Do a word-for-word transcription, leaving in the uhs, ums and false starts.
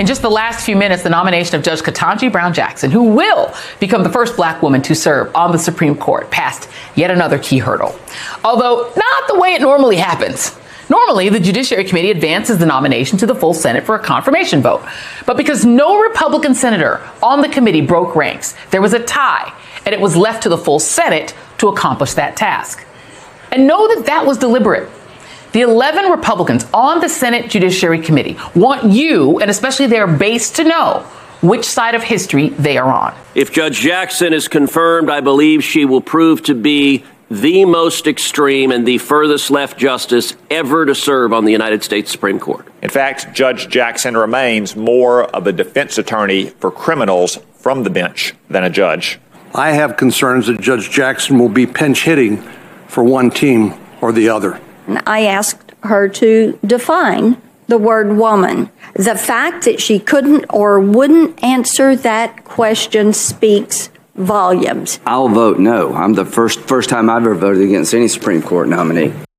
In just the last few minutes, the nomination of Judge Ketanji Brown Jackson, who will become the first black woman to serve on the Supreme Court, passed yet another key hurdle. Although not the way it normally happens. Normally, the Judiciary Committee advances the nomination to the full Senate for a confirmation vote. But because no Republican senator on the committee broke ranks, there was a tie, and it was left to the full Senate to accomplish that task. And know that that was deliberate. The eleven Republicans on the Senate Judiciary Committee want you, and especially their base, to know which side of history they are on. If Judge Jackson is confirmed, I believe she will prove to be the most extreme and the furthest left justice ever to serve on the United States Supreme Court. In fact, Judge Jackson remains more of a defense attorney for criminals from the bench than a judge. I have concerns that Judge Jackson will be pinch hitting for one team or the other. I asked her to define the word woman. The fact that she couldn't or wouldn't answer that question speaks volumes. I'll vote no. I'm the first first time I've ever voted against any Supreme Court nominee.